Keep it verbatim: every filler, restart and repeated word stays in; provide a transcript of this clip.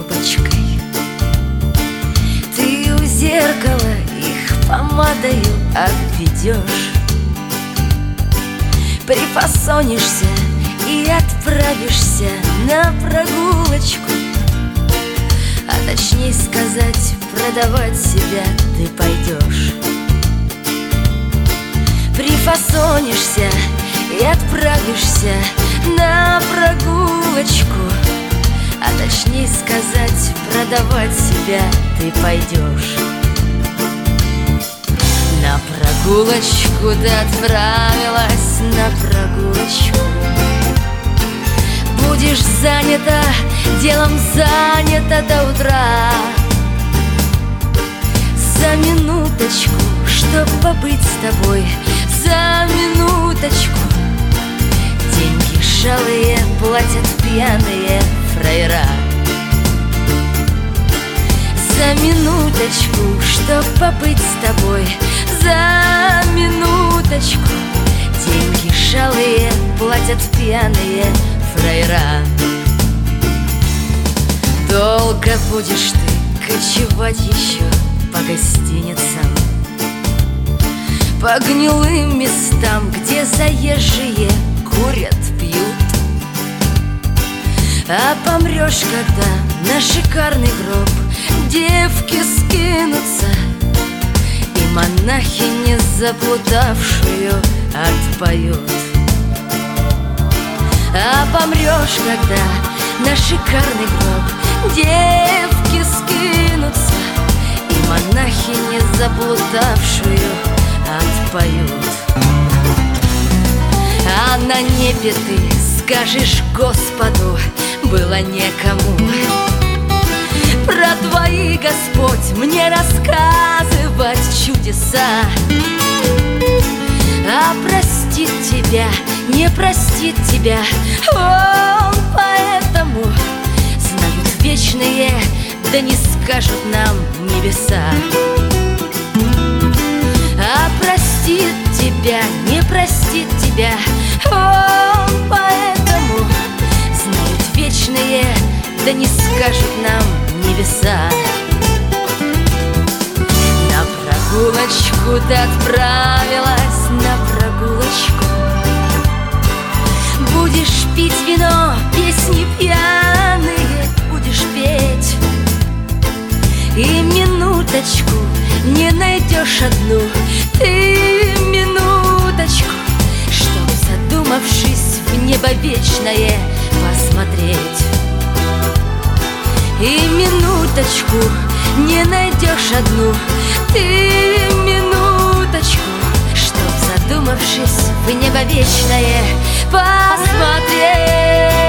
юбочкой. Ты у зеркала их помадою обведешь, прифасонишься и отправишься на прогулочку. А точнее сказать, продавать себя ты пойдешь. Прифасонишься и отправишься на прогулочку. А точнее сказать, продавать себя ты пойдешь. На прогулочку ты отправилась, на прогулочку. Будешь занята, делом занята до утра. За минуточку, чтоб побыть с тобой, за минуточку. Деньги шалые платят пьяные фраера. За минуточку, чтоб побыть с тобой, за минуточку. Деньги шалые платят пьяные фраера. Долго будешь ты кочевать еще по гостиницам, по гнилым местам, где заезжие курят, пьют. А помрешь, когда на шикарный гроб девки скинутся, и монахини заплутавшую отпоют. А помрешь, когда на шикарный гроб девки скинутся, и монахини заплутавшую отпоют. А на небе ты скажешь Господу, было некому про твои, Господь, мне рассказывать чудеса. А простит тебя, не простит тебя он, поэтому знают вечные, да не скажут нам небеса. А простит тебя, не простит тебя он, поэтому знают вечные, да не скажут нам небеса. На прогулочку ты отправилась, на прогулочку. Будешь пить вино, песни пьяные будешь петь, и минуточку не найдешь одну ты минуточку, чтоб, задумавшись, в небо вечное посмотреть. И минуточку не найдешь одну ты минуточку, чтоб, задумавшись, в небо вечное посмотреть.